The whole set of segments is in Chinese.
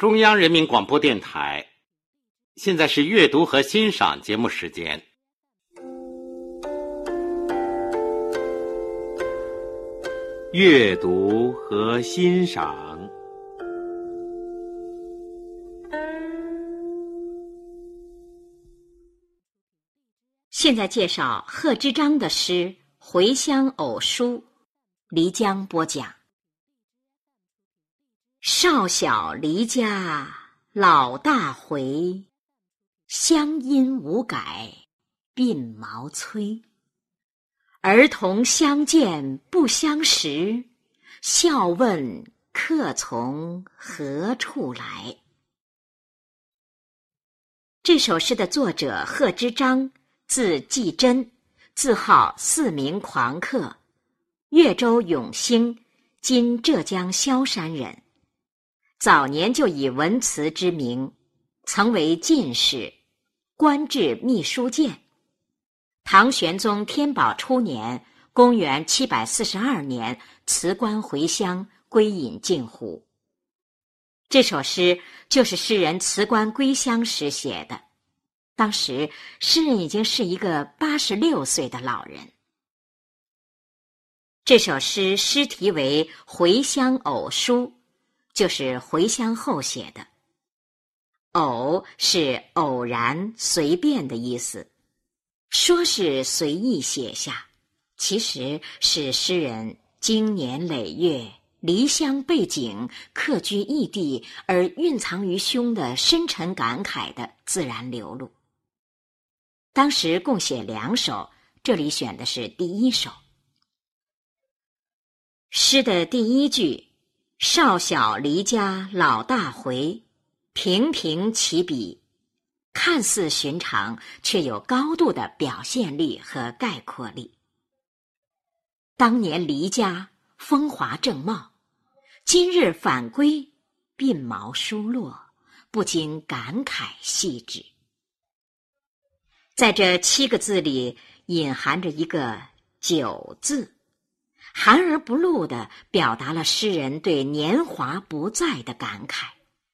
中央人民广播电台，现在是阅读和欣赏节目时间。阅读和欣赏。 现在介绍贺知章的诗《回乡偶书》，漓江播讲。少小离家老大回，乡音无改鬓毛衰。儿童相见不相识，笑问客从何处来。这首诗的作者贺知章，字季真，字号四明狂客，越州永兴（今浙江萧山）人。早年就以文辞知名，曾为进士，官至秘书监。唐玄宗天宝初年，公元742年，辞官回乡，归隐镜湖。这首诗就是诗人辞官归乡时写的。当时诗人已经是一个86岁的老人。这首诗诗题为《回乡偶书》，就是回乡后写的。偶是偶然随便的意思，说是随意写下，其实是诗人经年累月离乡背井，客居异地而蕴藏于胸的深沉感慨的自然流露。当时共写2首，这里选的是第1首。诗的第1句少小离家老大回，平平起笔，看似寻常，却有高度的表现力和概括力。当年离家风华正茂，今日返归鬓毛疏落，不禁感慨细致。在这7个字里隐含着一个久字，含而不露地表达了诗人对年华不在的感慨。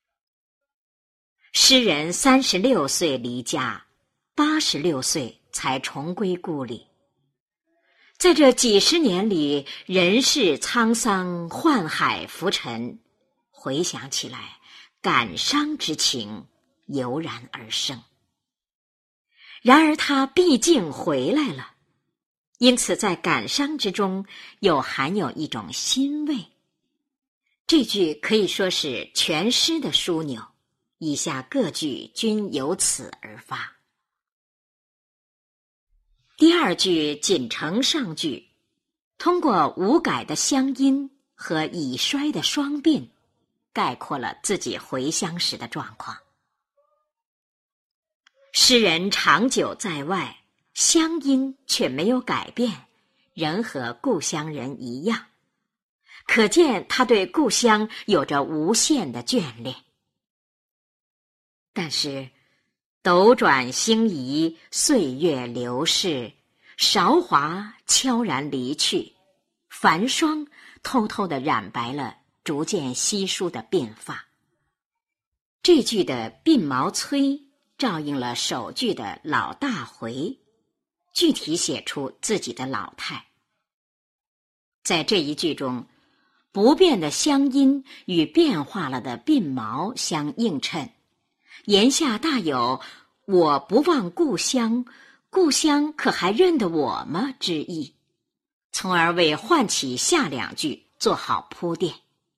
诗人36岁离家，86岁才重归故里。在这几十年里，人世沧桑，宦海浮沉，回想起来，感伤之情油然而生。然而他毕竟回来了，因此在感伤之中又含有一种欣慰。这句可以说是全诗的枢纽，以下各句均由此而发。第2句紧承上句，通过无改的乡音和已衰的双鬓，概括了自己回乡时的状况。诗人长久在外，乡音却没有改变，仍和故乡人一样，可见他对故乡有着无限的眷恋。但是斗转星移，岁月流逝，韶华悄然离去，繁霜偷偷地染白了逐渐稀疏的鬓发。这句的鬓毛衰照应了首句的老大回，具体写出自己的老态。在这一句中，不变的乡音与变化了的鬓毛相映衬，言下大有我不忘故乡，故乡可还认得我吗之意，从而为唤起下2句做好铺垫。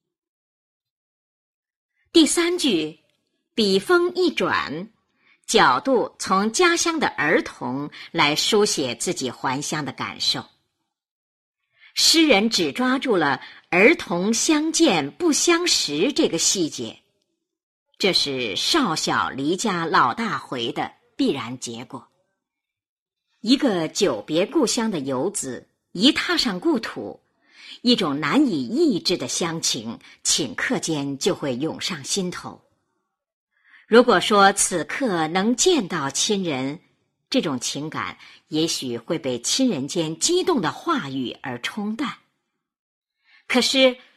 第3句笔锋一转，角度从家乡的儿童来书写自己还乡的感受。诗人只抓住了儿童相见不相识这个细节，这是少小离家老大回的必然结果。一个久别故乡的游子，一踏上故土，一种难以抑制的乡情，顷刻间就会涌上心头。如果说此刻能见到亲人，这种情感也许会被亲人间激动的话语而冲淡。可是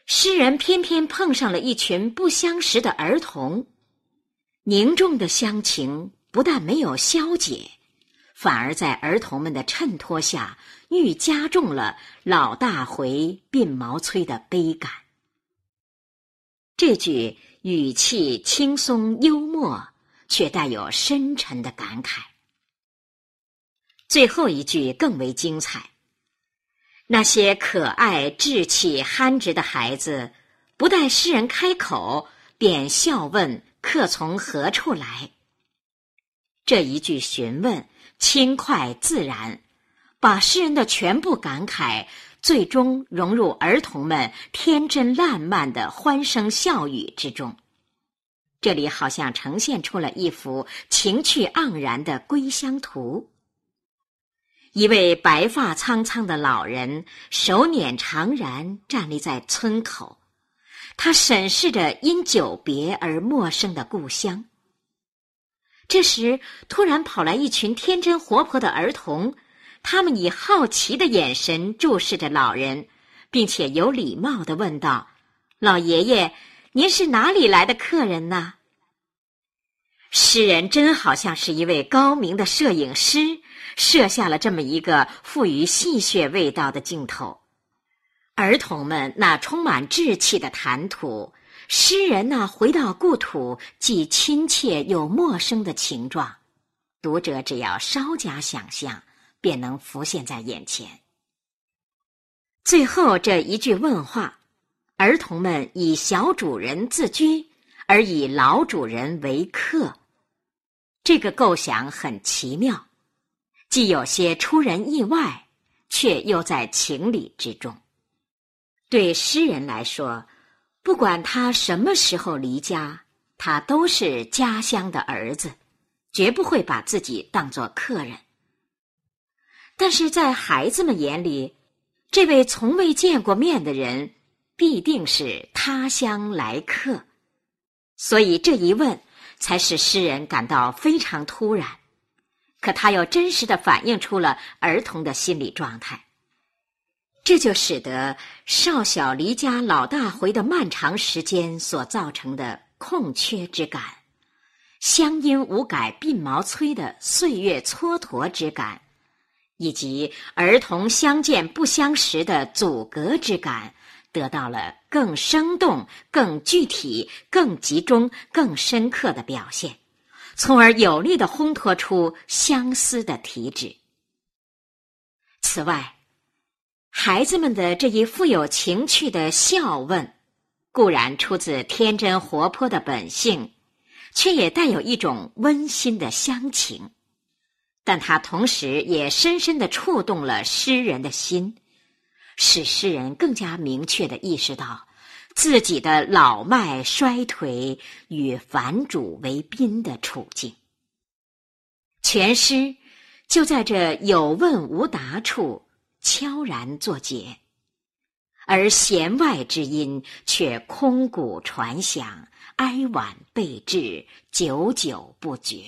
诗人偏偏碰上了一群不相识的儿童，凝重的乡情不但没有消解，反而在儿童们的衬托下愈加重了老大回鬓毛衰的悲感。这句语气轻松幽默，却带有深沉的感慨。最后一句更为精彩，那些可爱稚气憨直的孩子，不待诗人开口，便笑问客从何处来。这一句询问轻快自然，把诗人的全部感慨最终融入儿童们天真烂漫的欢声笑语之中。这里好像呈现出了一幅情趣盎然的归乡图。一位白发苍苍的老人手捻长髯站立在村口，他审视着因久别而陌生的故乡。这时突然跑来一群天真活泼的儿童，他们以好奇的眼神注视着老人，并且有礼貌地问道：老爷爷，您是哪里来的客人呢？诗人真好像是一位高明的摄影师，设下了这么一个富于戏谑味道的镜头。儿童们那充满稚气的谈吐，诗人那回到故土既亲切又陌生的情状，读者只要稍加想象，便能浮现在眼前。最后这一句问话，儿童们以小主人自居，而以老主人为客。这个构想很奇妙，既有些出人意外，却又在情理之中。对诗人来说，不管他什么时候离家，他都是家乡的儿子，绝不会把自己当作客人。但是在孩子们眼里，这位从未见过面的人必定是他乡来客，所以这一问才使诗人感到非常突然，可他又真实地反映出了儿童的心理状态。这就使得少小离家老大回的漫长时间所造成的空缺之感，乡音无改鬓毛衰的岁月蹉跎之感，以及儿童相见不相识的阻隔之感，得到了更生动、更具体、更集中、更深刻的表现，从而有力地烘托出相思的体旨。此外，孩子们的这一富有情趣的笑问，固然出自天真活泼的本性，却也带有一种温馨的乡情，但它同时也深深地触动了诗人的心，使诗人更加明确地意识到自己的老迈衰颓与反主为宾的处境。全诗就在这有问无答处悄然作结，而弦外之音却空谷传响，哀婉备至，久久不绝。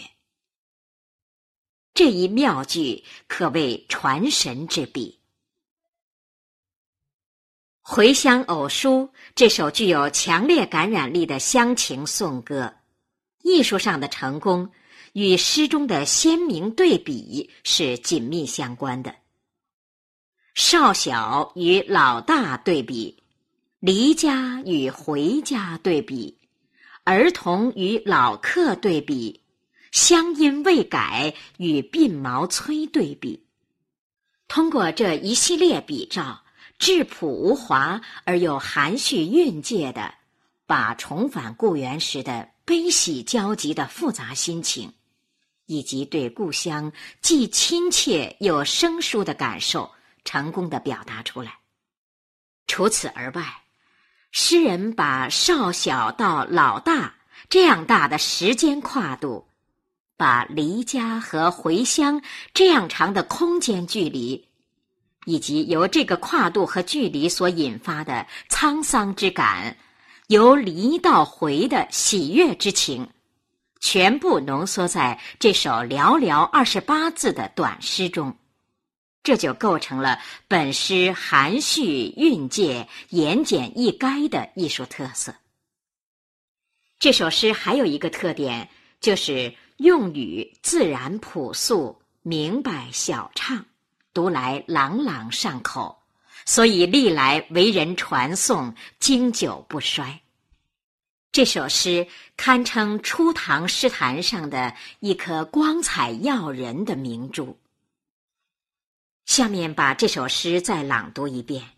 这一妙句可谓传神之笔。《回乡偶书》这首具有强烈感染力的乡情颂歌，艺术上的成功与诗中的鲜明对比是紧密相关的。少小与老大对比，离家与回家对比，儿童与老客对比，乡音未改与鬓毛衰对比。通过这一系列比照，质朴无华而又含蓄蕴藉的，把重返故园时的悲喜交集的复杂心情，以及对故乡既亲切又生疏的感受成功地表达出来。除此而外，诗人把少小到老大这样大的时间跨度，把离家和回乡这样长的空间距离，以及由这个跨度和距离所引发的沧桑之感，由离到回的喜悦之情，全部浓缩在这首寥寥28字的短诗中。 这就构成了本诗含蓄蕴藉、言简意赅的艺术特色。这首诗还有一个特点，就是用语自然朴素、明白晓畅，读来朗朗上口，所以历来为人传颂，经久不衰。这首诗堪称初唐诗坛上的一颗光彩耀人的明珠。下面把这首诗再朗读一遍。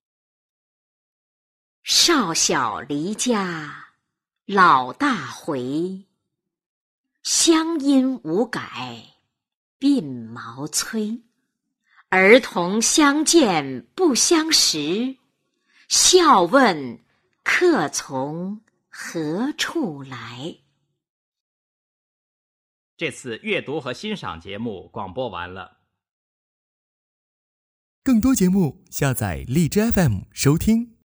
少小离家老大回，乡音无改鬓毛衰。儿童相见不相识，笑问客从何处来。 这次阅读和欣赏节目广播完了。 更多节目下载荔枝 FM 收听。